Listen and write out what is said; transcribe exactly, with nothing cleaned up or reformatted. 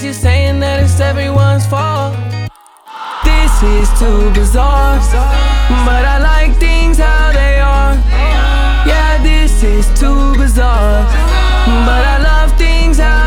things you're saying that it's everyone's fault. This is too bizarre, but I like things how they are. Yeah, this is too bizarre, but I love things how